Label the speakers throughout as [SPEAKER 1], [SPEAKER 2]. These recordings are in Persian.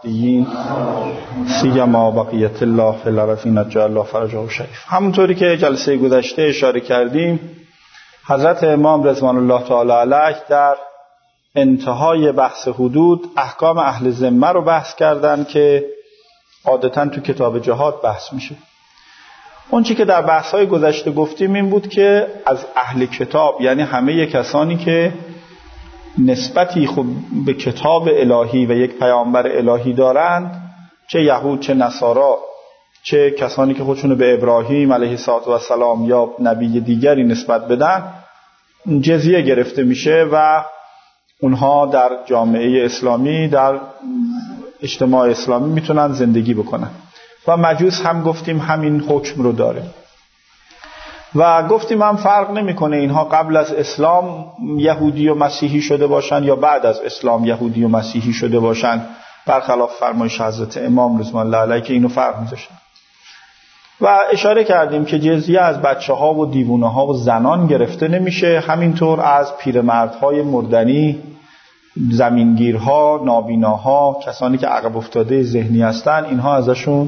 [SPEAKER 1] المهدیین سیما بقیت الله فی الارض نجعل الله فرجه شریف. همونطوری که جلسه گذشته اشاره کردیم، حضرت امام رضوان الله تعالی علیه در انتهای بحث حدود احکام اهل ذمه رو بحث کردن که عادتاً تو کتاب جهاد بحث میشه. اون چی که در بحث‌های گذشته گفتیم این بود که از اهل کتاب، یعنی همه کسانی که نسبتی خوب به کتاب الهی و یک پیامبر الهی دارند، چه یهود چه نصارا، چه کسانی که خودشونو به ابراهیم علیه السلام یا نبی دیگری نسبت بدن، جزیه گرفته میشه و اونها در جامعه اسلامی، در اجتماع اسلامی میتونن زندگی بکنن. و مجوس هم گفتیم همین حکم رو داره و گفتیم هم فرق نمیکنه اینها قبل از اسلام یهودی و مسیحی شده باشن یا بعد از اسلام یهودی و مسیحی شده باشن، برخلاف فرمایش حضرت امام رضوان الله علیه که اینو فرق میذاشتن. و اشاره کردیم که جزیه از بچه ها و دیوونه ها و زنان گرفته نمیشه، همینطور از پیرمردهای مردنی، زمینگیرها، نابیناها، کسانی که عقب افتاده ذهنی هستن، اینها ازشون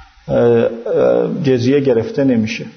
[SPEAKER 1] جزیه گرفته نمیشه.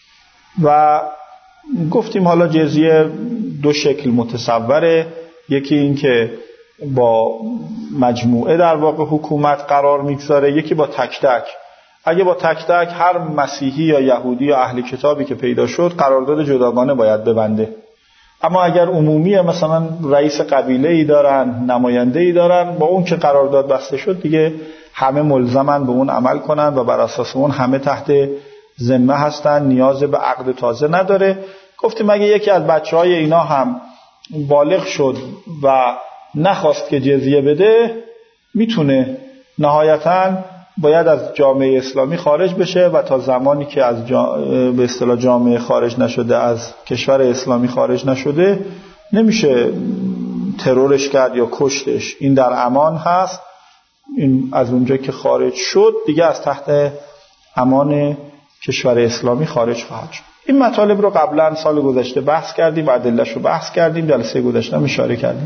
[SPEAKER 1] و گفتیم حالا جزیه دو شکل متصوره، یکی این که با مجموعه در واقع حکومت قرار میگذاره، یکی با تک تک. اگه با تک تک هر مسیحی یا یهودی یا اهل کتابی که پیدا شد قرارداد جداگانه باید ببنده. اما اگر عمومیه، مثلا رئیس قبیله‌ای دارن، نماینده‌ای دارن، با اون که قرارداد بسته شد دیگه همه ملزمن به اون عمل کنن و بر اساس اون همه تحت ذمه هستن، نیاز به عقد تازه نداره. گفتیم اگه یکی از بچه‌های اینا هم بالغ شد و نخواست که جزیه بده، میتونه نهایتاً باید از جامعه اسلامی خارج بشه و تا زمانی که از به اصطلاح جامعه خارج نشده، از کشور اسلامی خارج نشده، نمیشه ترورش کرد یا کشتش. این در امان هست. این از اونجا که خارج شد دیگه از تحت امان کشور اسلامی خارج خواهد شد. این مطالب رو قبلا سال گذشته بحث کردیم، ادله‌اش رو بحث کردیم، جلسه گذشته هم اشاره کردیم.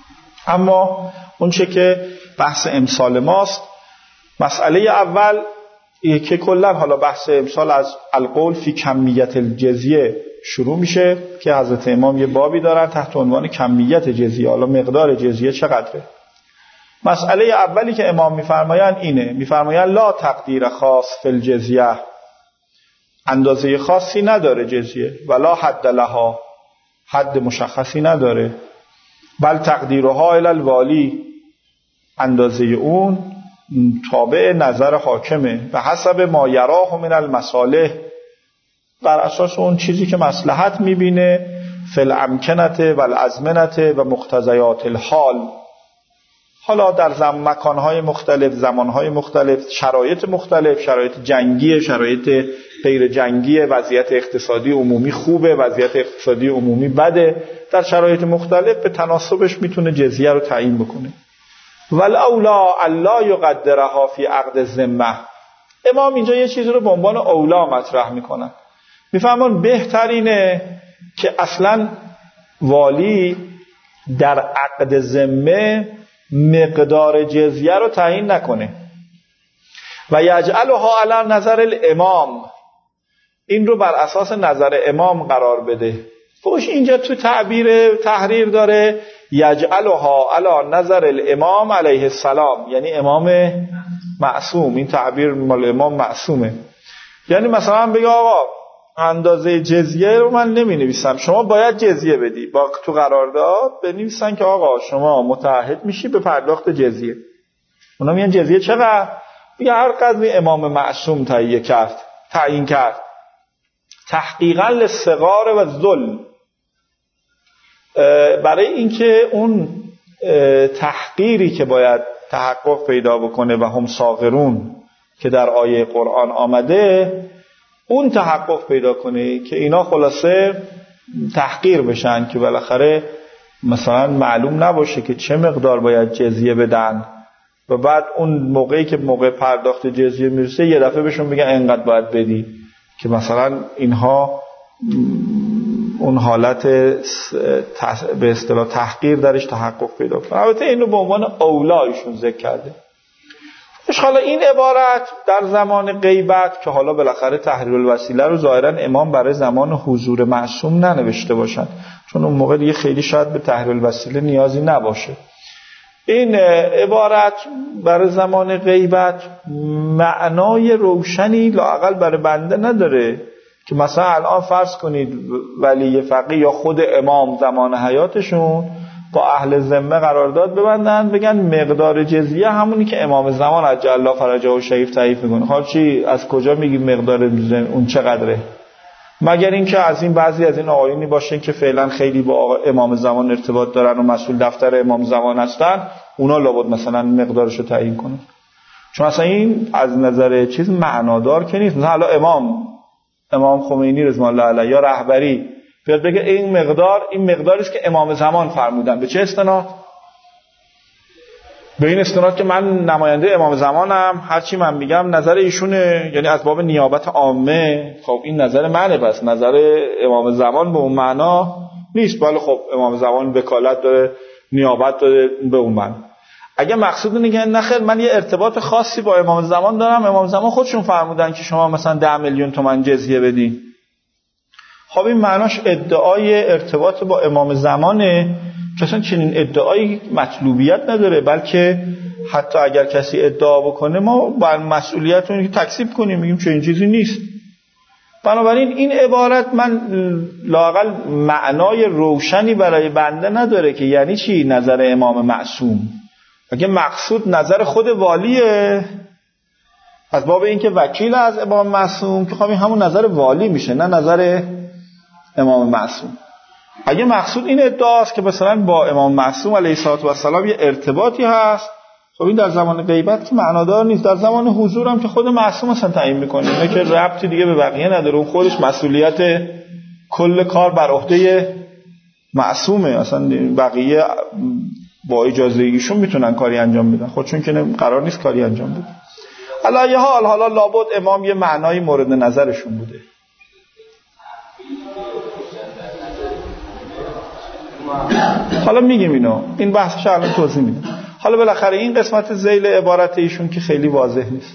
[SPEAKER 1] اما اون چه که بحث امسال ماست، مسئله اول که کلا حالا بحث امسال از القول فی کمیت الجزیه شروع میشه که حضرت امام یه بابی دارن تحت عنوان کمیت جزیه، حالا مقدار جزیه چقدره. مسئله اولی که امام میفرمایند اینه، میفرمایند لا تقدیر خاص فی الجزیه، اندازه خاصی نداره جزیه، ولا حد لها، حد مشخصی نداره، بل تقدیرها الی الوالی، اندازه اون تابع نظر حاکمه و حسب ما یراه من المصالح، بر اساس اون چیزی که مصلحت میبینه، فی الامکنت و الازمنت و مقتضیات الحال، حالا در مکانهای مختلف، زمانهای مختلف، شرایط مختلف، شرایط جنگی، شرایط غیر جنگی، وضعیت اقتصادی عمومی خوبه، وضعیت اقتصادی عمومی بده، در شرایط مختلف به تناسبش میتونه جزیه رو تعیین بکنه. والاولا الا یقدرها فی عقد الذمه. امام اینجا یه چیزی رو به عنوان اولا مطرح میکنن، میفهمن بهترینه که اصلا والی در عقد ذمه مقدار جزیه رو تعیین نکنه و یجعلها علی نظر الامام، این رو بر اساس نظر امام قرار بده. فوش اینجا تو تعبیر تحریر داره یجعلها علی نظر الامام علیه السلام، یعنی امام معصوم. این تعبیر مال امام معصومه. یعنی مثلا بگه آقا اندازه جزیه رو من نمی نویسم، شما باید جزیه بدی، با تو قرارداد بنویسن که آقا شما متعهد میشی به پرداخت جزیه. اونا میگن جزیه چقدر؟ میگه هر قدری امام معصوم تعیین کرد، تحقیقا للصغار و الذل، برای اینکه اون تحقیری که باید تحقق پیدا بکنه و هم صاغرون که در آیه قرآن آمده، اون تحقق پیدا کنه که اینا خلاصه تحقیر بشن، که بالاخره مثلا معلوم نباشه که چه مقدار باید جزیه بدن و بعد اون موقعی که موقع پرداخت جزیه میرسه یه دفعه بهشون بگن اینقدر باید بدی، که مثلا اینها اون حالت به اصطلاح تحقیر درش تحقق پیدا کنه. البته اینو به عنوان اولا ایشون ذکر کرده. حالا این عبارت در زمان غیبت که حالا بالاخره تحریر الوسیله رو ظاهرا امام برای زمان حضور معصوم ننوشته باشن، چون اون موقع دیگه خیلی شاید به تحریر الوسیله نیازی نباشه. این عبارت برای زمان غیبت معنای روشنی لااقل برای بنده نداره که مثلا الان فرض کنید ولی فقیه یا خود امام زمان حیاتشون با اهل ذمه قرارداد ببندن بگن مقدار جزیه همونی که امام زمان عجل الله فرجه و شریف تعریف میکنه. حالا چی از کجا میگی مقدار اون چقدره؟ مگر اینکه از این بعضی از این آقایونی باشن که فعلا خیلی با امام زمان ارتباط دارن و مسئول دفتر امام زمان هستن، اونا لابد مثلا مقدارشو تعیین کنن. چون اصلا این از نظر چیز معنادار که نیست. مثلا امام خمینی رضوان الله علیه یا رهبری بیاد بگه این مقداری است که امام زمان فرمودن. به چه استناد؟ به این استناد که من نماینده امام زمانم، هرچی من میگم نظر ایشونه، یعنی از باب نیابت عامه. خب این نظر منه، پس نظر امام زمان به اون معنا نیست. ولی خب امام زمان وکالت داره، نیابت داره به اون معنا. اگه مقصود نگه نخیر من یه ارتباط خاصی با امام زمان دارم، امام زمان خودشون فرمودن که شما مثلا 10 میلیون تومان جزیه بدین، خب این معناش ادعای ارتباط با امام زمانه که اصلا چنین ادعایی مطلوبیت نداره، بلکه حتی اگر کسی ادعا بکنه ما بر مسئولیت اون تکذیب کنیم، میگیم چنین چیزی نیست. بنابراین این عبارت من لااقل معنای روشنی برای بنده نداره که یعنی چی نظر امام معصوم. اگه مقصود نظر خود والیه از باب این که وکیل از امام معصوم، که خب همون نظر والی میشه نه نظر امام معصوم. اگه مقصود این ادعاست که مثلا با امام معصوم علیه السلام یه ارتباطی هست، خب این در زمان غیبت که معنادار نیست. در زمان حضور هم که خود معصوم اصلا تعیین میکنه، اینه که ربطی دیگه به بقیه نداره، اون خودش مسئولیت کل کار بر عهده معصومه، اصلا بقیه با اجازه ایشون میتونن کاری انجام بدن، خودشون که قرار نیست کاری انجام بدن. علی حال حالا لابد امام یه معنای مورد نظرشون بوده. حالا میگیم اینو، این بحثش الان توضیح میدم. حالا بالاخره این قسمت ذیل عبارت ایشون که خیلی واضح نیست.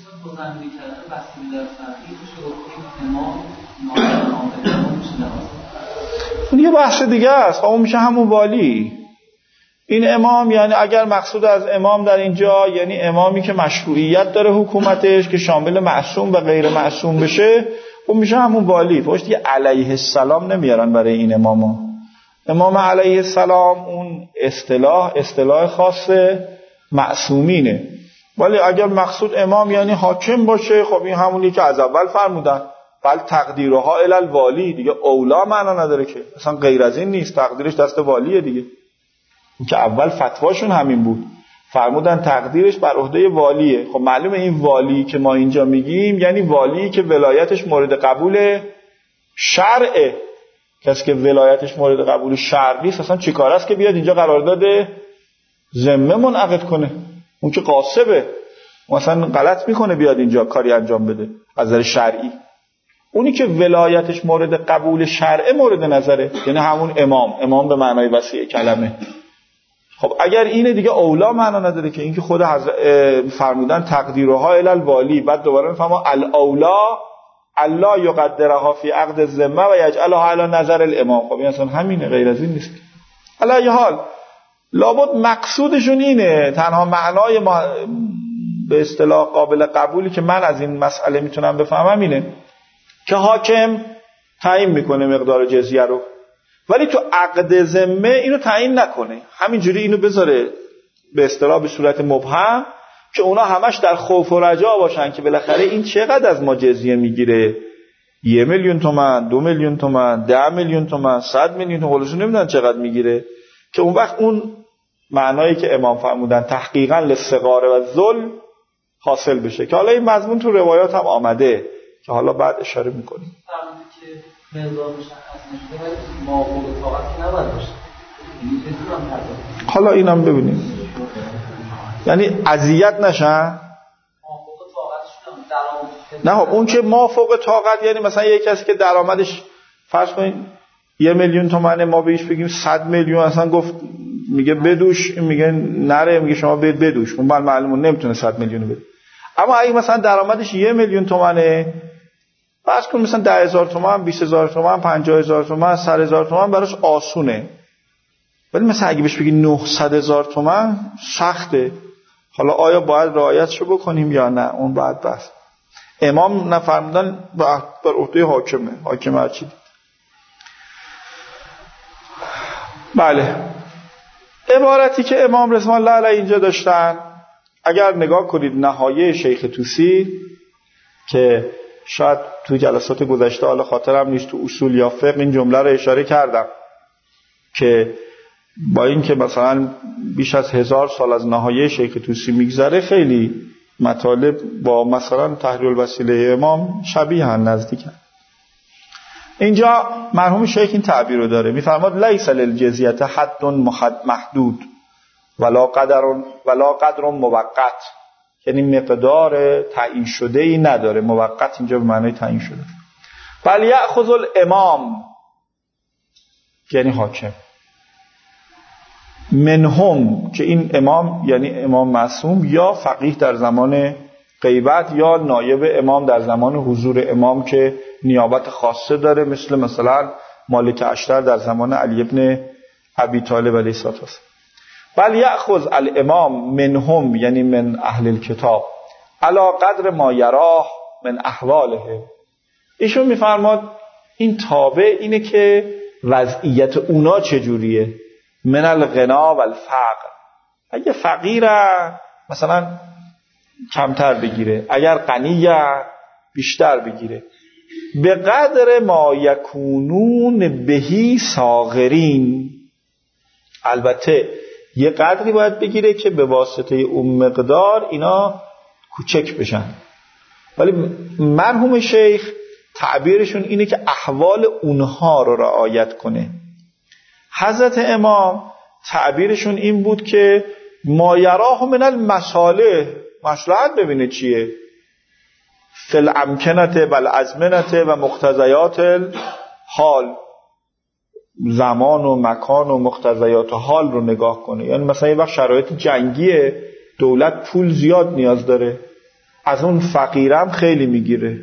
[SPEAKER 1] اون یه بحث دیگه است، اون میشه همون والی. این امام یعنی اگر مقصود از امام در اینجا یعنی امامی که مشروعیت داره حکومتش که شامل معصوم و غیر معصوم بشه، اون میشه همون والی. پشت یه علیه السلام نمیارن برای این اماما. امام علیه السلام اون اصطلاح خاص معصومینه. ولی اگر مقصود امام یعنی حاکم باشه، خب این همونی که از اول فرمودن، بل تقدیرها الی الوالی، دیگه اولا معنا نداره که، اصلا غیر از این نیست، تقدیرش دست والیه دیگه. این که اول فتواشون همین بود، فرمودن تقدیرش بر عهده والیه. خب معلومه این والی که ما اینجا میگیم یعنی والی که ولایتش مورد قبول شرعه. کسی که ولایتش مورد قبول شرع نیست اصلا چی کار است که بیاد اینجا قرارداد ذمه منعقد کنه؟ اون که قاصبه، مثلا غلط میکنه بیاد اینجا کاری انجام بده از نظر شرعی. اونی که ولایتش مورد قبول شرع مورد نظره، یعنی همون امام به معنای وسیع کلمه. خب اگر اینه دیگه اولا معنا نداره که اینکه خود فرمودن تقدیرها الی الوالی، بعد دوباره میفهمه الاولا الله یقدرها فی عقد الذمه و یجعلها علی نظر الامام. خب این اصلا همینه، غیر از این نیست. علی حال لابد مقصودشون اینه، تنها معنای به اصطلاح قابل قبولی که من از این مسئله میتونم بفهمم اینه که حاکم تعیین میکنه مقدار جزیه رو، ولی تو عقد ذمه اینو تعیین نکنه، همینجوری اینو بذاره به اصطلاح به صورت مبهم که اونا همش در خوف و رجا باشن که بالاخره این چقدر از ما جزیه میگیره، 1 میلیون تومان، 2 میلیون تومان، 10 میلیون تومان، 100 میلیون تومان، خودشون نمیدونن چقدر میگیره، که اون وقت اون معنایی که امام فرمودن تحقیقا للصغار و ذل حاصل بشه، که حالا این مضمون تو روایات هم آمده که حالا بعد اشاره میکنیم. حالا اینم ببینیم، یعنی اذیت نشن. نه اون که ما فوق طاقت یعنی مثلا یک کسی که درآمدش فرض کنید 1 میلیون تومانه، ما بهش بگیم 100 میلیون، اصلا گفت میگه بدوش، میگه نره، میگه شما بدوش، اون معلومه نمیتونه 100 میلیون بده. اما اگه مثلا درآمدش 1,000,000 تومانه، فرض کن مثلا 10,000 تومان، 20,000 تومان، 50,000 تومان، 100,000 تومان براش آسونه. ولی مثلا اگه بهش بگی 900,000 تومان سخته. حالا آیا باید رعایتشو بکنیم یا نه؟ اون باید بس. امام نفرمودن بر عهده حاکمه، حاکم هر چی. بله، عبارتی که امام رضوان الله علیه اینجا داشتن، اگر نگاه کنید نهایه شیخ طوسی که شاید تو جلسات گذشته، حالا خاطرم نیست، تو اصول یا فقه این جمله رو اشاره کردم که با این که مثلا بیش از 1000 سال از نهایه شیخ طوسی میگذره، خیلی مطالب با مثلا تحریر الوسیله امام شبیه هم، نزدیکن. اینجا مرحوم شیخ این تعبیر رو داره، میفرماد لیس للجزیه حد محدود ولا قدر موقت، یعنی مقدار تعیین شده ای نداره. موقت اینجا به معنای تعیین شده. بل یأخذ الامام، یعنی حاکم، منهم، که این امام یعنی امام معصوم یا فقیه در زمان غیبت یا نایب امام در زمان حضور امام که نیابت خاصه داره، مثلا مالک اشتر در زمان علی ابن ابی طالب علیه السلام. بل یأخذ الامام منهم، یعنی من اهل الکتاب، علی قدر ما یراه من احواله. ایشون میفرماد این تابع اینه که وضعیت اونا چجوریه، من الغنا و الفقر. اگه فقیره مثلا کمتر بگیره، اگر غنیه بیشتر بگیره. به قدر ما یکونون بهی صاغرین، البته یه قدری باید بگیره که به واسطه اون مقدار اینا کوچک بشن. ولی مرحوم شیخ تعبیرشون اینه که احوال اونها رو رعایت کنه. حضرت امام تعبیرشون این بود که ما یراه من المصالح، مصلحت ببینه چیه، فی الامکنت و الازمنت و مقتضیات الحال، زمان و مکان و مقتضیات حال رو نگاه کنه. یعنی مثلا یه وقت شرایط جنگیه، دولت پول زیاد نیاز داره، از اون فقیرم خیلی میگیره،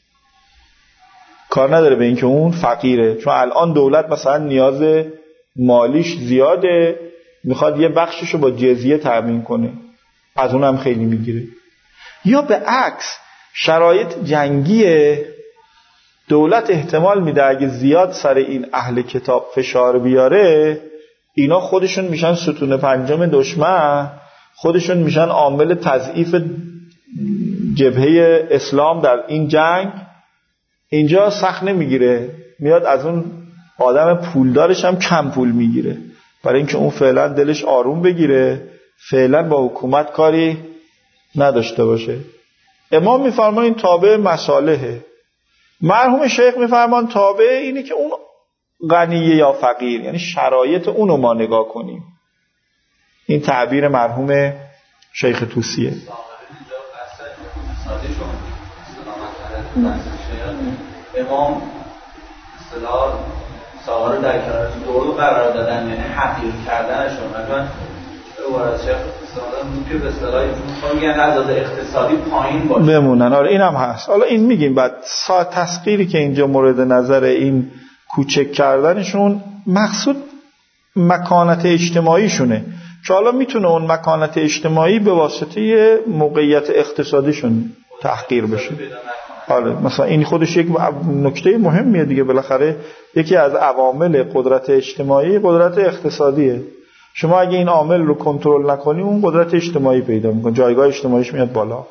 [SPEAKER 1] کار نداره به این که اون فقیره، چون الان دولت مثلا نیاز مالیش زیاده، میخواد یه بخششو با جزیه تامین کنه، از اونم خیلی میگیره. یا به عکس شرایط جنگیه، دولت احتمال میده اگه زیاد سر این اهل کتاب فشار بیاره، اینا خودشون میشن ستون پنجم دشمن، خودشون میشن عامل تضعیف جبهه اسلام در این جنگ. اینجا سخت نمیگیره، میاد از اون آدم پولدارش هم کم پول میگیره، برای اینکه اون فعلا دلش آروم بگیره، فعلا با حکومت کاری نداشته باشه. امام میفرمان این تابع مصالحه. مرحوم شیخ میفرمان تابع اینه که اون غنیه یا فقیر، یعنی شرایط اونو ما نگاه کنیم. این تعبیر مرحوم شیخ طوسیه.
[SPEAKER 2] امام اصطلاح ساغر رو در کنار دور قرار دادن، یعنی حقیر کردنشون. مثلا عبارت شیخ اصطلاح بود که به اصطلاح میگن از اقتصادی پایین باشه
[SPEAKER 1] بمونن. آره اینم هست. حالا این میگیم بعد تسخیری که اینجا مورد نظر این کوچک کردنشون مقصود مکانت اجتماعیشونه، که حالا میتونه اون مکانت اجتماعی به واسطه موقعیت اقتصادیشون تحقیر بشه. آره مثلا این خودش یک نکته مهمیه دیگه، بالاخره یکی از عوامل قدرت اجتماعی قدرت اقتصادیه. شما اگه این عامل رو کنترل نکنی اون قدرت اجتماعی پیدا میکنه، جایگاه اجتماعیش میاد بالا.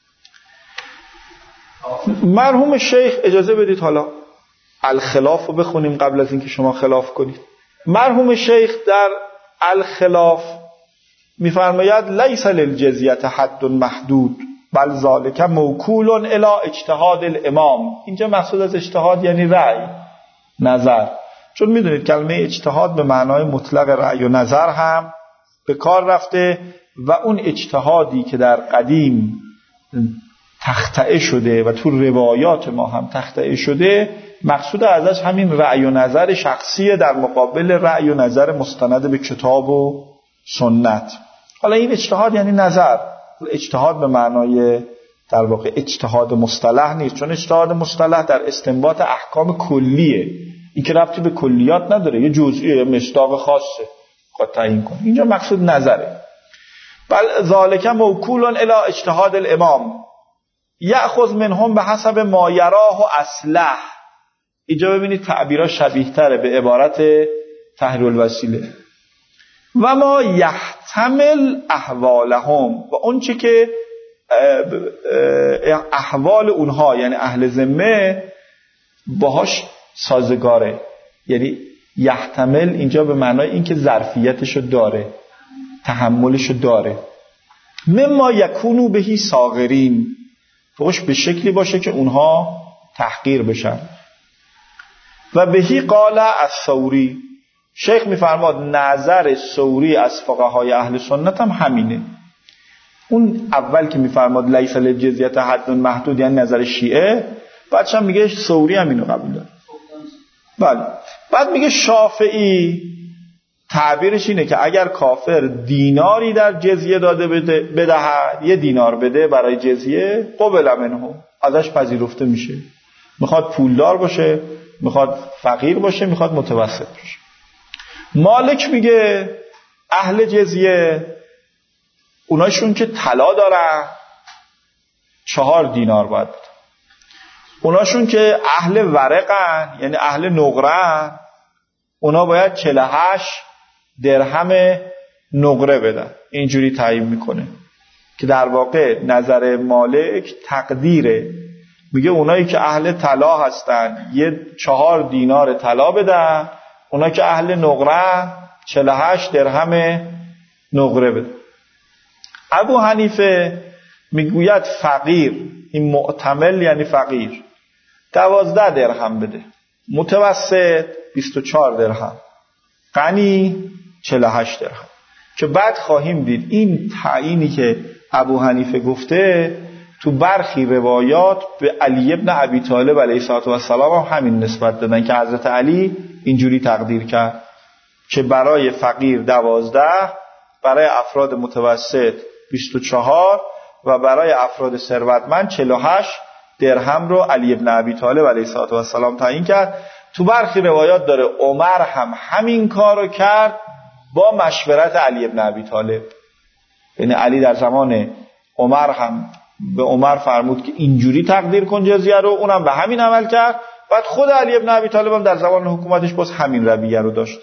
[SPEAKER 1] مرحوم شیخ اجازه بدید حالا الخلاف رو بخونیم قبل از اینکه شما خلاف کنید. مرحوم شیخ در الخلاف میفرماید لیس للجزیه حد محدود بل ذالک موکول الی اجتهاد الامام. اینجا مقصود از اجتهاد یعنی رأی، نظر، چون میدونید کلمه اجتهاد به معنای مطلق رأی و نظر هم به کار رفته و اون اجتهادی که در قدیم تخطئه شده و تو روایات ما هم تخطئه شده، مقصود ازش همین رأی و نظر شخصیه در مقابل رأی و نظر مستند به کتاب و سنت. حالا این اجتهاد یعنی نظر، اجتهاد به معنای در واقع اجتهاد مصطلح نیست، چون اجتهاد مصطلح در استنباط احکام کلیه، این که ربطی به کلیات نداره، یه جزئیه، مصداق خاصه خود تعیین کنه. اینجا مقصود نظره. بل ذالک موکول الی اجتهاد الامام یأخذ منهم به حسب ما یراه و اصلح. اینجا ببینید تعبیرها شبیه تره به عبارت تحریر الوسیله. و ما یحتمل احوالهم، و اون چه که احوال اونها یعنی اهل ذمه باهاش سازگاره. یعنی یحتمل اینجا به معنای این که ظرفیتشو داره، تحملشو داره. مما یکونو بهی صاغرین، فوقش به شکلی باشه که اونها تحقیر بشن. و بهی قال الثوری، شیخ میفرماد نظر ثوری از فقهای اهل سنت هم همینه. اون اول که میفرماد لیس للجزیة حد محدود یعنی نظر شیعه، بعدش هم میگه ثوری هم اینو قبول داره. بله. بعد میگه شافعی تعبیرش اینه که اگر کافر دیناری در جزیه داده بدهد، یه دینار بده برای جزیه، قبل منه، ازش پذیرفته میشه. میخواد پولدار باشه، میخواد فقیر باشه، میخواد متوسط باشه. مالک میگه اهل جزیه اوناشون که طلا دارن 4 دینار باید بده. اوناشون که اهل ورقن یعنی اهل نقرهن، اونا باید 48 درهم نقره بدن. اینجوری تعیین میکنه که در واقع نظر مالک تقدیره. میگه اونایی که اهل طلا هستن یه 4 دینار طلا بدن، اونایی که اهل نقره 48 درهم نقره بدن. ابو حنیفه میگوید فقیر، این معتمل یعنی فقیر، 12 درهم بده، متوسط 24 درهم، غنی 48 درهم. که بعد خواهیم دید این تعیینی که ابو حنیفه گفته تو برخی روایات به علی ابن ابی طالب علیه السلام هم همین نسبت دادن که حضرت علی اینجوری تقدیر کرد که برای فقیر 12، برای افراد متوسط 24 و برای افراد ثروتمند 48 درهم رو علی ابن ابی طالب علیه السلام تعیین کرد. تو برخی روایات داره عمر هم همین کارو کرد با مشورت علی ابن ابی طالب. یعنی علی در زمان عمر هم به عمر فرمود که اینجوری تقدیر کن جزیه رو، اونم به همین عمل کرد. بعد خود علی ابن ابی طالب هم در زمان حکومتش باز همین رویه رو داشت.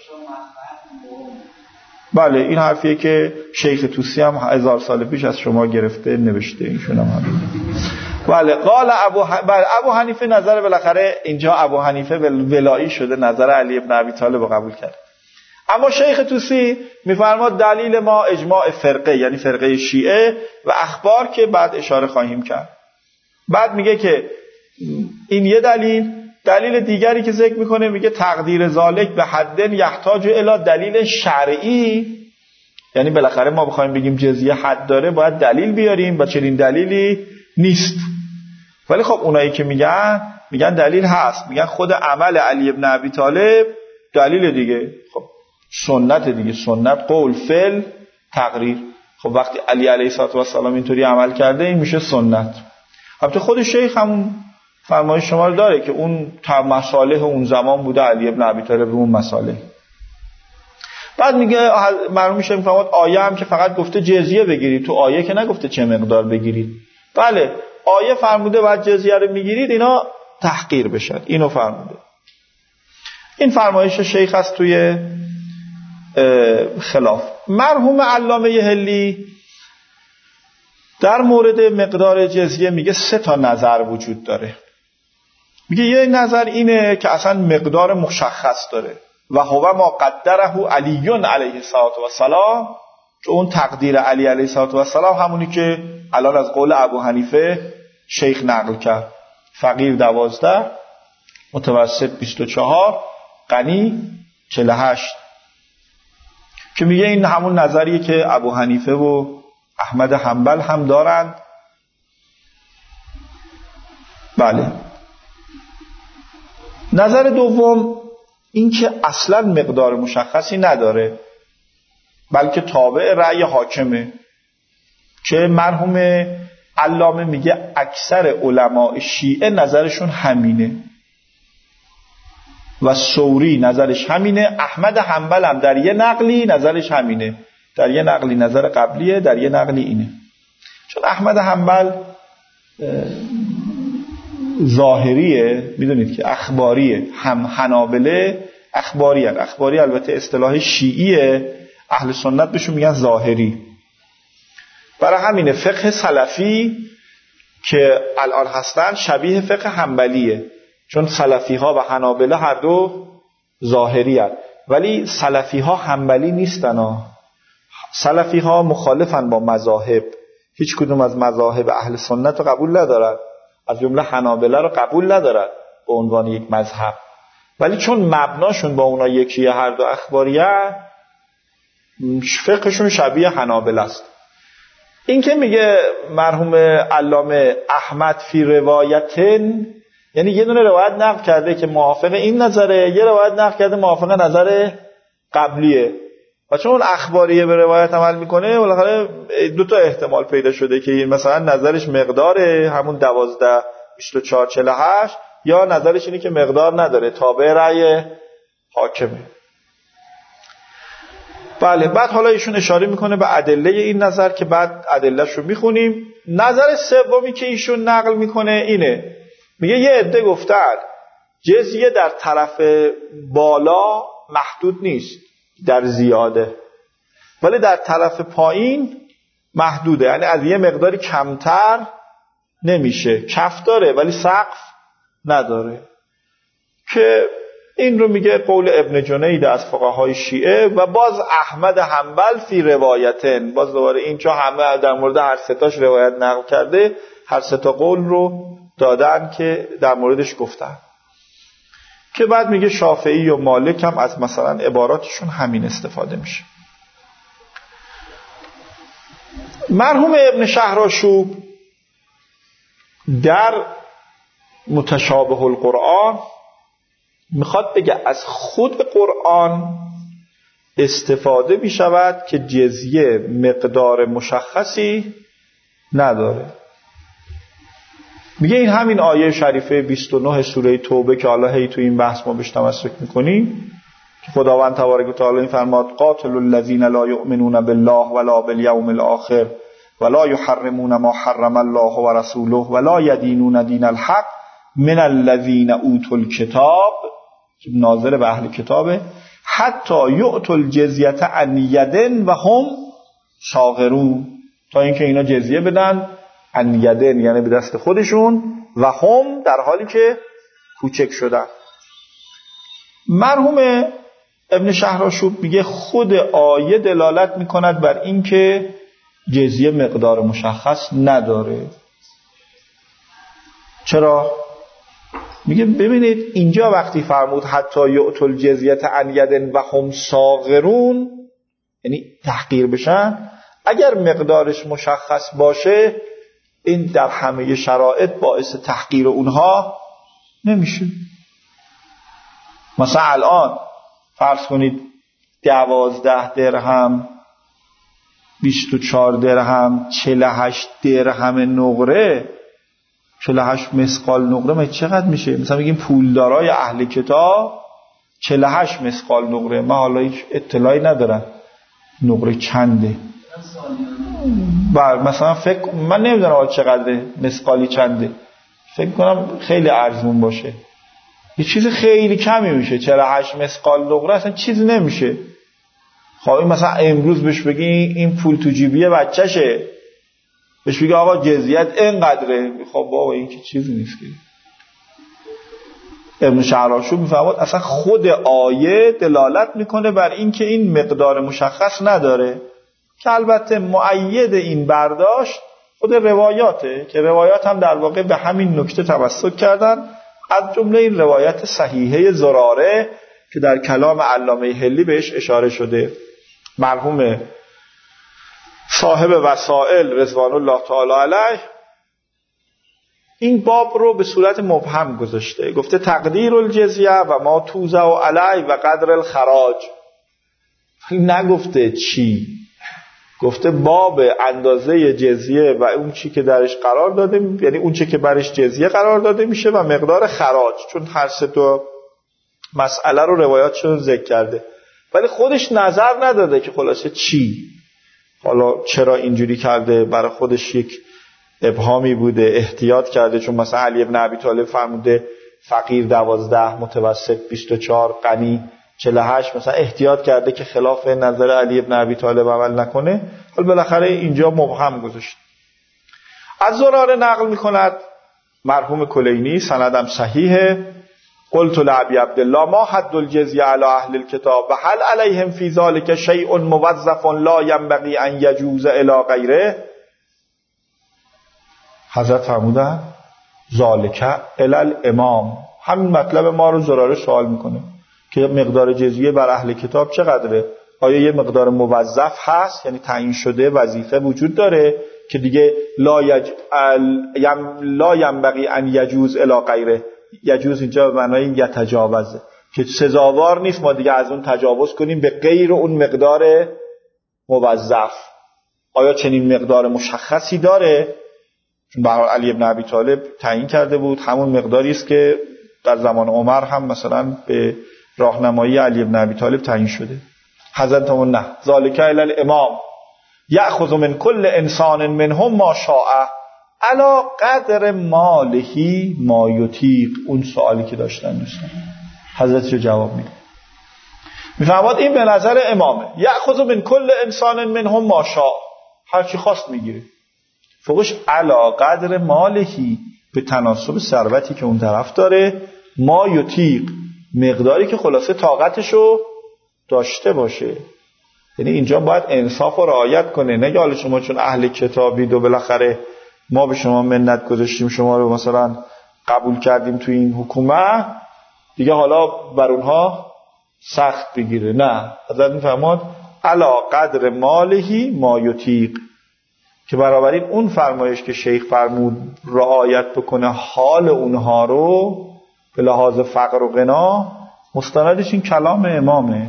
[SPEAKER 1] بله این حرفیه که شیخ طوسی هم 1000 سال پیش از شما گرفته نوشته، اینشون هم همین. بله قال ابو حنیفه نظر بالاخره اینجا ابو حنیفه ولایی شده، نظر علی ابن ابی طالب رو قبول کرد. اما شیخ طوسی میفرماد دلیل ما اجماع فرقه یعنی فرقه شیعه و اخبار که بعد اشاره خواهیم کرد. بعد میگه که این یه دلیل دیگری که ذکر میکنه، میگه تقدیر ذالک به حد یحتاج الی دلیل شرعی، یعنی بالاخره ما بخوایم بگیم جزیه حد داره باید دلیل بیاریم و چنین دلیلی نیست. ولی خب اونایی که میگن دلیل هست، میگن خود عمل علی ابن ابی طالب دلیل دیگه. خب سنت دیگه، سنت قول فعل تقریر. خب وقتی علی علیه السلام اینطوری عمل کرده این میشه سنت. البته خود شیخ هم فرمایش شما رو داره که اون مصالح اون زمان بوده، علی ابن ابی طالب اون مصالح. بعد میگه معلوم میشه میفهمید آیه هم که فقط گفته جزیه بگیرید، تو آیه که نگفته چه مقدار بگیرید. بله آیه فرموده بعد جزیه رو میگیرید، اینا تحقیر بشن، اینو فرموده. این فرمایش شیخ است توی خلاف. مرحوم علامه حلی در مورد مقدار جزیه میگه 3 تا نظر وجود داره. میگه یه نظر اینه که اصلا مقدار مشخص داره و هو ما قدره علی علیه السلام، که اون تقدیر علی علیه السلام همونی که الان از قول ابو حنیفه شیخ نقل کرد. فقیر 12، متوسط 24، غنی 48. که میگه این همون نظریه که ابو حنیفه و احمد حنبل هم دارند. بله. نظر دوم این که اصلا مقدار مشخصی نداره، بلکه تابع رأی حاکمه، که مرحوم علامه میگه اکثر علماء شیعه نظرشون همینه و ثوری نظرش همینه، احمد حنبل هم در یه نقلی نظرش همینه، در یه نقلی نظر قبلیه، در یه نقلی اینه. چون احمد حنبل ظاهریه، میدونید که اخباریه، هم حنابله اخباری هست. اخباری البته اصطلاح شیعیه، اهل سنت بهشون میگن ظاهری. برای همینه فقه سلفی که الان هستن شبیه فقه حنبلیه، چون سلفی ها و حنابله هر دو ظاهری هست. ولی سلفی ها حنبلی نیستن ها. سلفی ها مخالفن با مذاهب، هیچ کدوم از مذاهب اهل سنت رو قبول ندارن، از جمله حنابله رو قبول ندارن به عنوان یک مذهب. ولی چون مبناشون با اونا یکیه، هر دو اخباریه، فقهشون شبیه حنابله است. این که میگه مرحوم علامه احمد فی روایتن، یعنی یه دونه روایت نقل کرده که موافق این نظره، یه روایت نقل کرده موافق نظر قبلیه، و چون اون اخباریه به روایت عمل میکنه، بالاخره دو تا احتمال پیدا شده که مثلا نظرش مقداره همون 12 24 48، یا نظرش اینه که مقدار نداره، تابع رأی حاکمه. بله، بعد حالا ایشون اشاره میکنه به ادله این نظر که بعد ادله‌اش رو میخونیم. نظر سومی که ایشون نقل میکنه اینه، میگه یه عده گفتن جزیه در طرف بالا محدود نیست در زیاده، ولی در طرف پایین محدوده، یعنی از یه مقداری کمتر نمیشه، کف داره ولی سقف نداره. که این رو میگه قول ابن جنید از فقهای شیعه، و باز احمد حنبل فی روایتن، باز دوباره این چون همه در مورد هر ستاش روایت نقل کرده، هر ستا قول رو دادن که در موردش گفتن. که بعد میگه شافعی و مالک هم از مثلا عباراتشون همین استفاده میشه. مرحوم ابن شهرآشوب در متشابه القرآن میخواد بگه از خود قرآن استفاده میشود که جزیه مقدار مشخصی نداره. میگه این همین آیه شریفه 29 سوره توبه که حالا هی تو این بحث ما بهش تمسک میکنیم، که خداوند تبارک و تعالی این فرماد قاتلوا الذین لا یؤمنون بالله ولا بالیوم الاخر ولا یحرمون ما حرم الله و رسوله ولا یدینون دین الحق من الذین اوتوا الکتاب، ناظر به اهل کتابه، حتی یؤتوا الجزیه عن ید و هم صاغرون، تا اینکه اینا جزیه بدن عن ید، یعنی به دست خودشون، و هم در حالی که کوچک شدن. مرحوم ابن شهرآشوب میگه خود آیه دلالت میکند بر این که جزیه مقدار مشخص نداره. چرا؟ میگه ببینید اینجا وقتی فرمود حتی یؤتوا الجزیه عن ید و هم صاغرون، یعنی تحقیر بشن، اگر مقدارش مشخص باشه این در همه شرایط باعث تحقیر اونها نمیشه. مثلا الان فرض کنید 12 درهم، 24 درهم، 48 درهم نقره، 48 مثقال نقره، ما چقدر میشه؟ مثلا بگیم پولدارای اهل کتاب 48 مثقال نقره، من حالا هیچ اطلاعی ندارم نقره چنده، مثلا من نمیدونم چقدره مثقالی چنده، فکر کنم خیلی ارزون باشه، یه چیز خیلی کمی میشه. 48 مثقال نقره اصلا چیزی نمیشه. خب این مثلا امروز بهش بگی این پول تو جیبیه بچهشه، بهش بگی آقا جزیت اینقدره، خب بابا این که چیزی نیست. که ابن شهرآشوب میفرماد اصلا خود آیه دلالت میکنه بر این که این مقدار مشخص نداره، که البته مؤید این برداشت خود روایاته، که روایات هم در واقع به همین نکته تمسک کردن، از جمله این روایت صحیحه زراره که در کلام علامه حلی بهش اشاره شده. مرحوم صاحب وسائل رضوان الله تعالی علیه این باب رو به صورت مبهم گذاشته، گفته تقدیر الجزیه و ما توزع علیه و قدر الخراج. نگفته چی، گفته باب اندازه جزیه و اون چی که درش قرار داده، یعنی اون چی که برش جزیه قرار داده میشه و مقدار خراج، چون هر سه تا مسئله رو روایاتشون ذکر کرده، ولی خودش نظر نداده که خلاصه چی، حالا چرا اینجوری کرده، برای خودش یک ابهامی بوده، احتیاط کرده، چون مثلا علی ابن ابی طالب فرموده فقیر 12، متوسط 24، غنی 48، مثلا احتیاط کرده که خلاف نظر علی ابن ابی طالب عمل نکنه. حالا بالاخره اینجا مبهم گذاشت. از زراره نقل میکند مرحوم کلینی، سندم صحیحه، قلت لعبی عبدالله ما حد الجزیه علی اهل الكتاب و هل علیهم فی ذلک شیء موظف لا ینبغی ان یجوز الی غیره. حضرت فرمودن ذالک الی الامام، همین مطلب ما رو زراره سوال میکنه که مقدار جزیه بر اهل کتاب چقدره، آیا یه مقدار موظف هست، یعنی تعیین شده وظیفه وجود داره که دیگه لا ینبغی ان یجوز الی غیره، یجوز اینجا به معنای یتجاوزه، که سزاوار نیست ما دیگه از اون تجاوز کنیم به غیر اون مقدار موظف. آیا چنین مقدار مشخصی داره؟ چون برای علی ابن ابی طالب تعیین کرده بود، همون مقداری است که در زمان عمر هم مثلا به راهنمایی علی ابن ابی طالب تعیین شده. حضرت همون نه، ذالک الی الامام یأخذ من کل انسان منهم ما شاء علی قدر ماله ما یطیق. اون سوالی که داشتن دوستان حضرت رو جواب میده، میفهمد این به نظر امامه، یأخذ من کل انسان منهم ما شاء، هر چی خواست میگیره، فوقش علی قدر ماله، به تناسب ثروتی که اون طرف داره، ما یطیق، مقداری که خلاصه طاقتشو داشته باشه. یعنی اینجا باید انصاف و رعایت کنه، نه حالا شما چون اهل کتابید و بالاخره ما به شما منت گذاشتیم، شما رو مثلا قبول کردیم تو این حکومت، دیگه حالا بر اونها سخت بگیره. نه، حضرت میفرماد علا قدر مالهی ما یطیق، که بنابراین اون فرمایش که شیخ فرمود رعایت بکنه حال اونها رو به لحاظ فقر و غنا، مستندش این کلام امامه.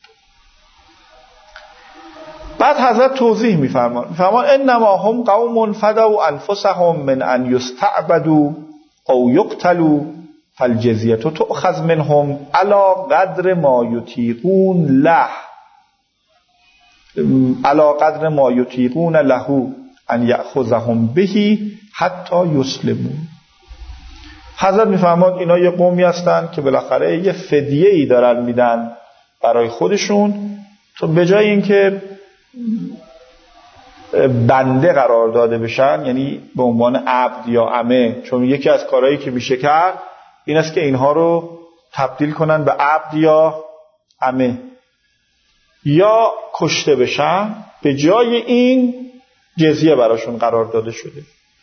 [SPEAKER 1] بعد حضرت توضیح میفرمان انما هم قوم فدوا انفسهم من ان یستعبدوا او یقتلوا فالجزیه تؤخذ منهم علی قدر ما یطیقون له، علی قدر ما یطیقون له ان یأخذهم به حتی یسلموا. حضرت میفرماد اینا یه قومی هستن که بالاخره یه فدیه ای دارن میدن برای خودشون، تو به جای اینکه بنده قرار داده بشن، یعنی به عنوان عبد یا امه، چون یکی از کارهایی که میشه کرد این است که اینها رو تبدیل کنن به عبد یا امه یا کشته بشن، به جای این جزیه براشون قرار داده شده.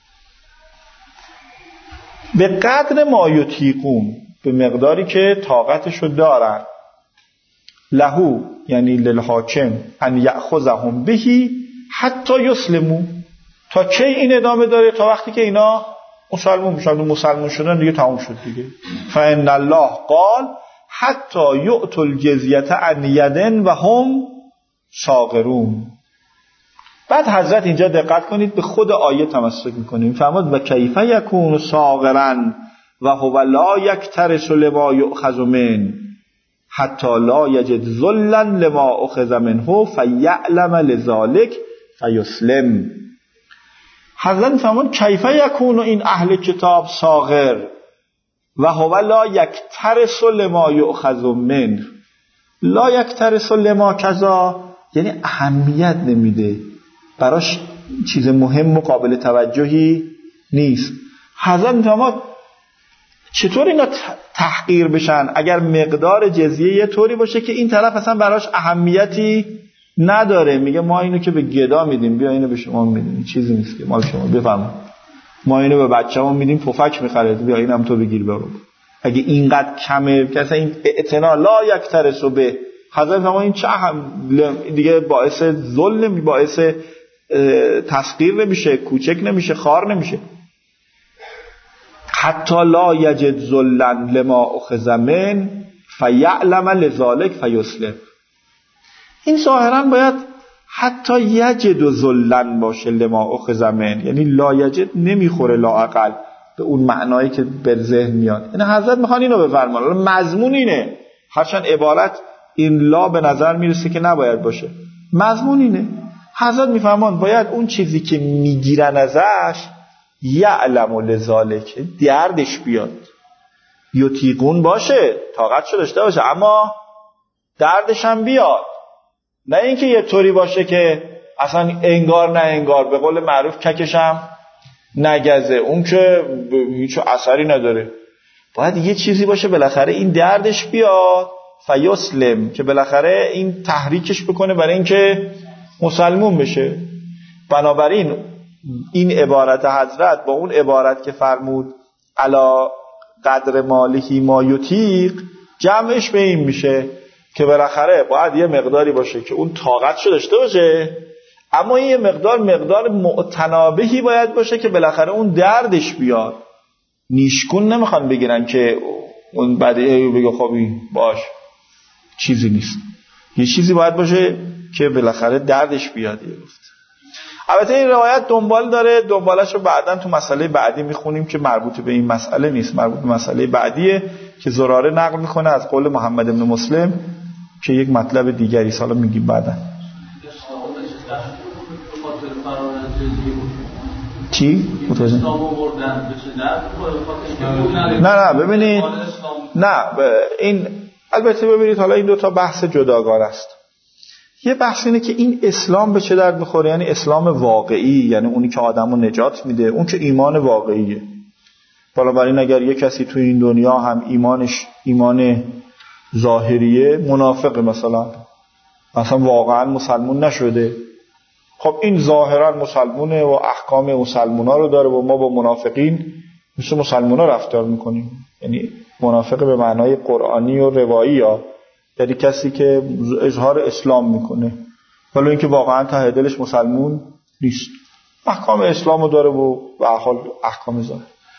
[SPEAKER 1] به قدر ما یطیقون، به مقداری که طاقتشو دارن، لهو یعنی للحاکم ان یأخذهم بهی حتی یسلمو، تا کی این ادامه داره؟ تا وقتی که اینا مسلمون شدن دیگه تموم شد دیگه. فإن الله قال حتی یؤتوا الجزیة عن ید و هم صاغرون. بعد حضرت اینجا دقت کنید به خود آیه تمسک میکنیم، فرمود و کیف یکون صاغرا و هو لا یکترث لما یؤخذ منه حتی لا یجد ذلا لما اخذ منه فیعلم لذلک فیسلم. حضرت فرمود کیف یکون این اهل کتاب صاغر و هو لا یکترث لما یؤخذ منه. لا یکترث لما کذا یعنی اهمیت نمیده، براش چیز مهم و قابل توجهی نیست. حضرت میفرماد چطور اینا تحقیر بشن اگر مقدار جزیه یه طوری باشه که این طرف اصلا براش اهمیتی نداره، میگه ما اینو که به گدا میدیم، بیا اینو به شما میدیم، چیزی نیست که مال شما، بفرمایید ما اینو به بچه‌مون میدیم، پفک میخره، بیا اینم تو بگیر برو. اگه اینقدر کمه که اصلا این اعتنا لا یکترث به، حضرت ما این چه دیگه باعث ظلم، باعث تسخیر نمیشه، کوچک نمیشه، خار نمیشه. حتی لا یجد ذلا لما اخذ من فیعلم لذلک فیسلم. این ظاهرا باید حتی یجد ذلن باشه لما اخذ من، یعنی لا یجد نمیخوره لااقل به اون معنایی که به ذهن میاد. یعنی حضرت میخوان اینو بفرمان. مضمون اینه، هرچند عبارت این لا به نظر میرسه که نباید باشه، مضمون اینه. حضرت میفرمان باید اون چیزی که میگیرن ازش یعلم لذالک، دردش بیاد، یطیقون باشه، طاقتشو داشته باشه، اما دردش هم بیاد. نه اینکه یه طوری باشه که اصلا انگار نه انگار، به قول معروف ککشم نگزه، اون که هیچ اثری نداره. باید یه چیزی باشه بالاخره این دردش بیاد، فیسلم، که بالاخره این تحریکش بکنه برای اینکه مسلمون بشه. بنابراین این عبارت حضرت با اون عبارت که فرمود علا قدر مالهی ما یطیق، جمعش به این میشه که بالاخره باید یه مقداری باشه که اون طاقتشو داشته باشه، اما این مقدار معتنابهی باید باشه که بالاخره اون دردش بیاد. نیشکون نمیخوان بگیرن که اون بعدی بگه خب این باش چیزی نیست، یه چیزی باید باشه که بالاخره دردش بیاد. البته این روایت دنبال داره، دنبالش رو بعداً تو مسئله بعدی میخونیم که مربوط به این مسئله نیست، مربوط به مسئله بعدیه که زراره نقل میکنه از قول محمد بن مسلم که یک مطلب دیگری سالا میگیم بعداً. چی؟ متوجه؟ نه ببینید، نه این البته ببینید حالا این دوتا بحث جداگانه است. یه بحث اینه که این اسلام به چه درد میخوره، یعنی اسلام واقعی، یعنی اونی که آدمو نجات میده، اون که ایمان واقعیه. بنابراین اگر یه کسی توی این دنیا هم ایمانش ایمان ظاهریه، منافق مثلا واقعا مسلمون نشده، خب این ظاهرا مسلمونه و احکام مسلمونا رو داره و ما با منافقین مثل مسلمونا رفتار میکنیم. یعنی منافق به معنای قرآنی و روایی ها، یعنی کسی که اظهار اسلام میکنه ولی اینکه واقعا ته دلش مسلمون نیست، احکام اسلامو داره و به حال احکام ظاهر.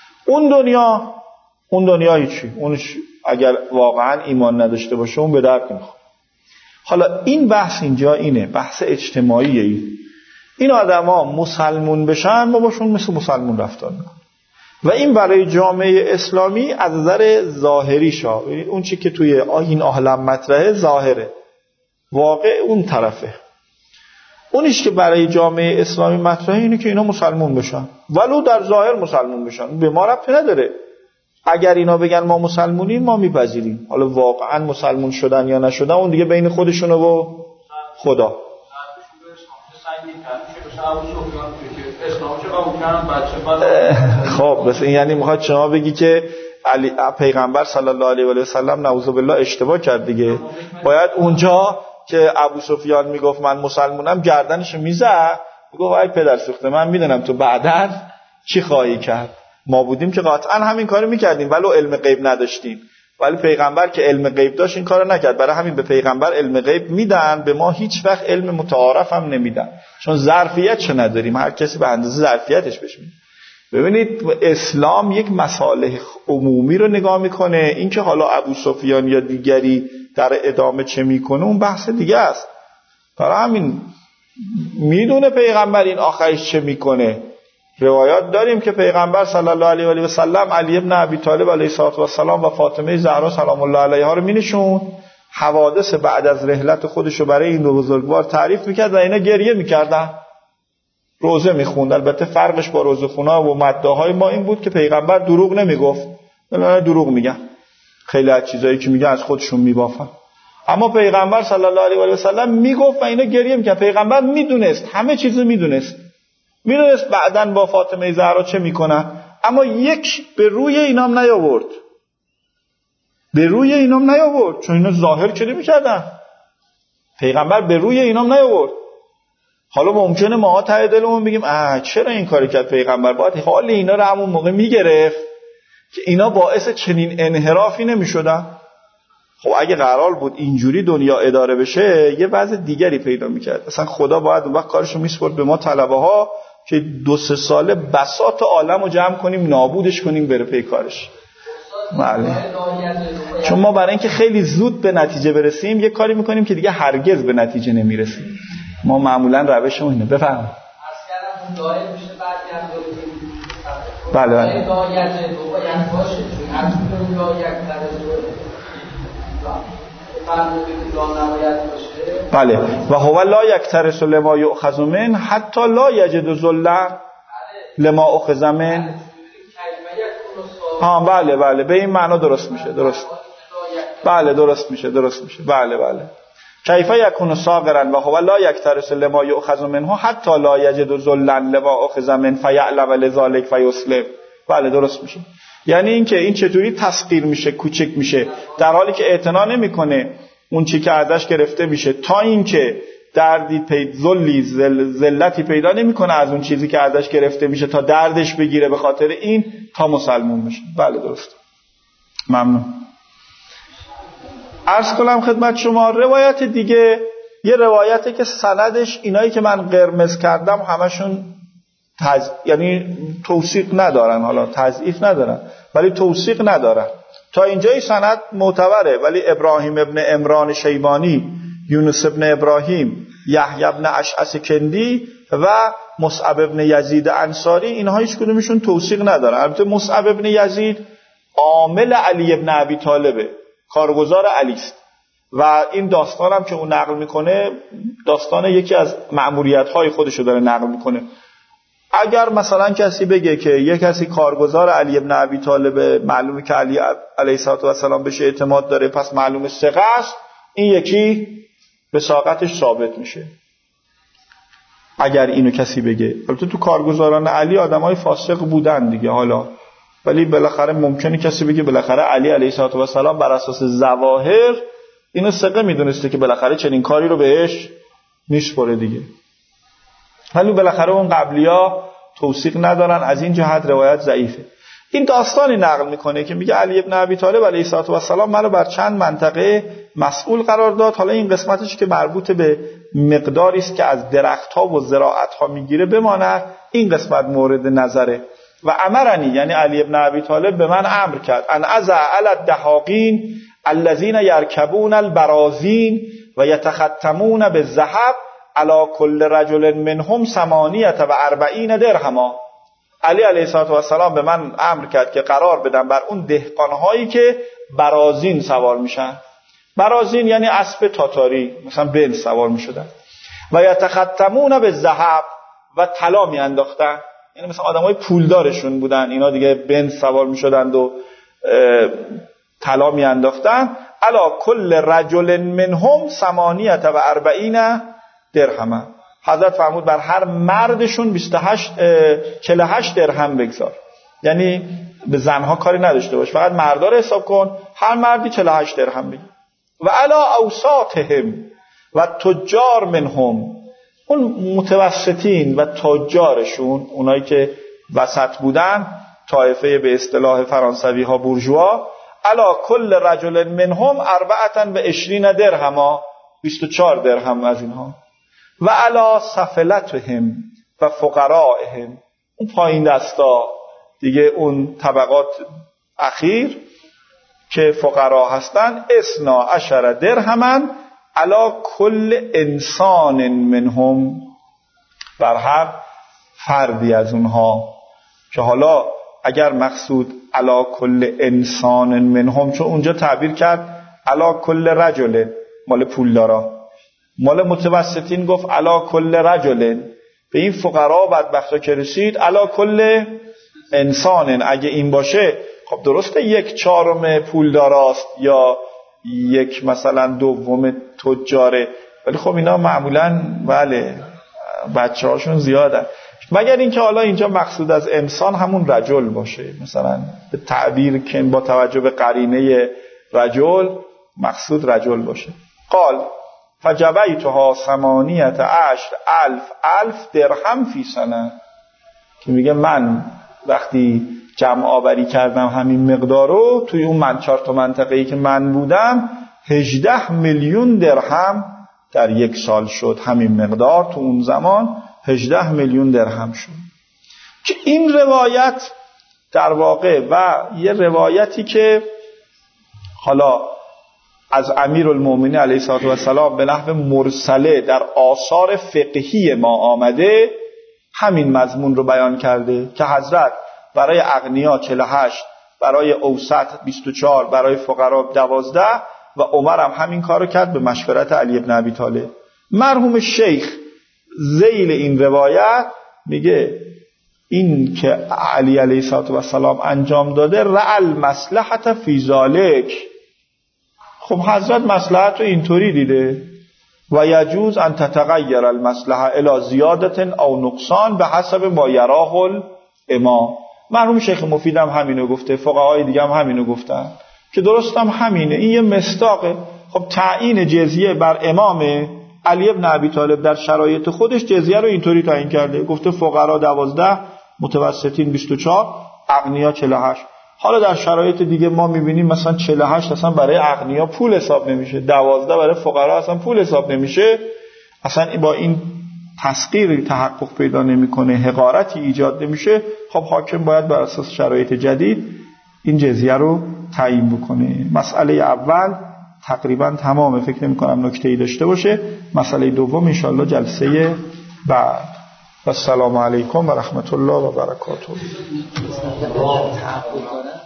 [SPEAKER 1] اون دنیا هیچی، اونش اگر واقعا ایمان نداشته باشه اون به درد نمیخوره. حالا این بحث اینجا اینه، بحث اجتماعیه. این آدما مسلمون بشن ما باشون مثل مسلمون رفتار میکنیم و این برای جامعه اسلامی از نظر ظاهری شا، اون چی که توی این عالم مطرحه ظاهره، واقع اون طرفه. اونیش که برای جامعه اسلامی مطرحه اینه که اینا مسلمون بشن، ولو در ظاهر مسلمون بشن، به ما ربطی نداره. اگر اینا بگن ما مسلمونیم ما میپذیریم، حالا واقعا مسلمون شدن یا نشدن اون دیگه بین خودشونه و خدا. خب بس این یعنی میخواد شما بگی که پیغمبر صلی الله علیه و سلم نعوذ بالله اشتباه کرد دیگه. باید اونجا که ابو سفیان میگفت من مسلمونم گردنشو میزد، میگفت ای پدر سوخته من میدونم تو بعداً چی خواهی کرد. ما بودیم که قطعا همین کارو میکردیم ولو علم غیب نداشتیم، ولی پیغمبر که علم غیب داشت این کارو نکرد. برای همین به پیغمبر علم غیب میدن، به ما هیچ وقت علم متعارف هم نمیدن، چون ظرفیتشو نداریم، هر کسی به اندازه ظرفیتش بشه. ببینید اسلام یک مصالح عمومی رو نگاه میکنه، این که حالا ابو سفیان یا دیگری در ادامه چه میکنه اون بحث دیگه است. برای همین میدونه پیغمبر این آخرش چه میکنه. روایات داریم که پیغمبر صلی الله علیه و آله و سلم علی ابن ابی طالب علیه السلام و فاطمه زهرا سلام الله علیها رو مینشون، حوادث بعد از رحلت خودش رو برای این دو بزرگوار تعریف میکرد و اینا گریه میکردن، روزه میخوند. البته فرقش با روزه خونا و مداهای ما این بود که پیغمبر دروغ نمیگفت، نه دروغ میگن، خیلی از چیزایی که میگن از خودشون میبافن، اما پیغمبر صلی الله علیه و آله و سلم میگفت و اینا گریه میکرد. پیغمبر میدونست، همه چیزو میدونست بعدن با فاطمه زهرا چه میکنن، اما یک به روی اینام نیاورد، چون اینا ظاهر چه میکردن، پیغمبر به روی اینام نیاورد. حالا ممکنه ما ته دلمون بگیم چرا این کاری کرد پیغمبر، باید حال اینا رو همون موقع میگرفت که اینا باعث چنین انحرافی نمیشدن. خب اگه قرار بود اینجوری دنیا اداره بشه یه وضع دیگری پیدا میکرد، مثلا خدا باید اون وقت کارشو میسپرد به ما طلبه ها که 2-3 ساله بساط عالمو جمع کنیم نابودش کنیم بره پی کارش. بله. چون ما برای اینکه خیلی زود به نتیجه برسیم یه کاری میکنیم که دیگه هرگز به نتیجه نمیرسیم. ما معمولا روشمون اینه. بفهم.
[SPEAKER 3] اصلا دایره میشه بعضی هم
[SPEAKER 1] بله بله.
[SPEAKER 3] دایره باید باشه چون هر چون لا یک
[SPEAKER 1] بله و هو لا یکترث لما یؤخذ من حتی لا یجد ذلا لما اخذ من. بله بله به این معنا درست میشه. درست. بله درست میشه. بله بله. کیف یکون صاغرا و هو لا یکترث لما یؤخذ منه حتی لا یجد ذلا لما اخذ من فیعلم لذلک فیسلم. بله درست میشه. یعنی اینکه این چطوری تسخیر میشه، کوچک میشه، در حالی که اعتنا نمیکنه اون چی که ازش گرفته میشه، تا اینکه دردی ذلتی پیدا نمیکنه از اون چیزی که ازش گرفته میشه تا دردش بگیره به خاطر این تا مسلمون میشه. بله درست. ممنون. عرض کنم خدمت شما روایت دیگه، یه روایته که سندش اینایی که من قرمز کردم همشون یعنی توثیق ندارن، حالا تضعیف ندارن ولی توثیق ندارن. تا اینجای سند معتبره، ولی ابراهیم ابن عمران شیبانی، یونس ابن ابراهیم، یحیی ابن اشعث کندی و مصعب ابن یزید انصاری، اینها هیچ کدومشون توثیق ندارن. البته مصعب ابن یزید عامل علی ابن ابی طالبه، کارگزار علی است و این داستان هم که اون نقل میکنه داستان یکی از مأموریت‌های خودشو داره نقل میکنه. اگر مثلا کسی بگه که یک کسی کارگزار علی ابن ابی طالب، معلومه که علی علیه السلام بهش اعتماد داره، پس معلومه ثقه است، این یکی وثاقتش ثابت میشه اگر اینو کسی بگه. البته تو کارگزاران علی آدمای فاسق بودن دیگه حالا، ولی بالاخره ممکنه کسی بگه بالاخره علی علیه السلام بر اساس ظواهر اینو ثقه میدونسته که بالاخره چنین کاری رو بهش میسپره دیگه، ولی بالاخره اون قبلیا توثیق ندارن، از این جهت روایت ضعیفه. این داستانی نقل میکنه که میگه علی ابن ابی طالب علیه السلام منو بر چند منطقه مسئول قرار داد، حالا این قسمتش که مربوط به مقداری است که از درخت‌ها و زراعت‌ها میگیره بماند، این قسمت مورد نظره. و امرنی، یعنی علی ابن ابی طالب به من امر کرد، ان اضع علی الدهاقین الذين يركبون البرازین و یتختمون بالذهب علی کل رجل منهم 48 درهما. علی علیه السلام به من امر کرد که قرار بدم بر اون دهقان‌هایی که برازین سوار میشن. برازین یعنی اسب تاتاری، مثلا بل سوار میشدن. و یتختمون بالذهب و طلا میانداختن، یعنی مثلا آدمای پولدارشون بودن اینا دیگه، بنز سوار میشدند و طلا میانداختن. علی کل رجل منهم 48 درهم. حضرت فرمود بر هر مردشون 48 درهم بگذار، یعنی به زنها کاری نداشته باش، فقط مردا رو حساب کن، هر مردی 48 درهم بگیر. و علا اوساطهم و تجار منهم، اون متوسطین و تجارشون، اونایی که وسط بودن، طایفه به اصطلاح فرانسوی ها بورژوا، علا کل رجل منهم 24 درهم، 24 درهم از اینها. و علا سفلتهم و فقرائهم، اون پایین دستا دیگه، اون طبقات اخیر که فقرا هستن، 12 درهم علا کل انسان منهم، بر هر فردی از اونها. که حالا اگر مقصود علا کل انسان منهم، چون اونجا تعبیر کرد علا کل رجل مال پولدارا، مال متوسطین گفت علا کل رجل، به این فقرا بدبختا که رسید علا کل انسان. اگه این باشه خب درسته 1/4 پولداراست یا مثلا 2 تجاره، ولی خب اینا معمولا بله بچه هاشون زیادن، مگر اینکه حالا اینجا مقصود از انسان همون رجل باشه، مثلا به تعبیر که با توجه به قرینه رجل مقصود رجل باشه. قال فجبیتها 18,000 درهم فی سنه، که میگه من وقتی جمع آوری کردم همین مقدارو، توی اون 4 تا منطقه‌ای که من بودم 18 میلیون درهم در یک سال شد. همین مقدار تو اون زمان 18 میلیون درهم شد. که این روایت در واقع و یه روایتی که حالا از امیرالمومنین علیه السلام به نحو مرسله در آثار فقهی ما آمده همین مضمون رو بیان کرده که حضرت برای اغنیا 48، برای اوسط 24، برای فقرا 12 و عمر هم همین کارو کرد به مشورت علی ابن ابی طالب. مرحوم شیخ ذیل این روایت میگه این که علی علیه السلام انجام داده رعل مصلحت فی ذالک. خب حضرت مصلحت رو اینطوری دیده و یجوز ان تتغیر المصلحه الی زیادة او نقصان به حسب ما یراه الامام. مرحوم شیخ مفید هم همینو گفته، فقهای دیگه هم همینو گفتن که درست هم همینه. این یه مصداقه. خب تعیین جزیه بر امام علی ابن ابی طالب در شرایط خودش جزیه رو اینطوری تعیین کرده، گفته فقرا 12، متوسطین 24، اغنیا 48. حالا در شرایط دیگه ما میبینیم مثلا 48 اصلا برای اغنیا پول حساب نمیشه، 12 برای فقرا اصلا پول حساب نمیشه، اصلا با این تسخیر تحقق پیدا نمیکنه، حقارتی ایجاد نمیشه. خب حاکم باید بر اساس شرایط جدید این جزیه رو تعیین بکنه. مسئله اول تقریبا تمامه، فکر نمی‌کنم نکته‌ای داشته باشه. مسئله دوم انشالله جلسه بعد. السلام علیکم و رحمت الله و برکاته.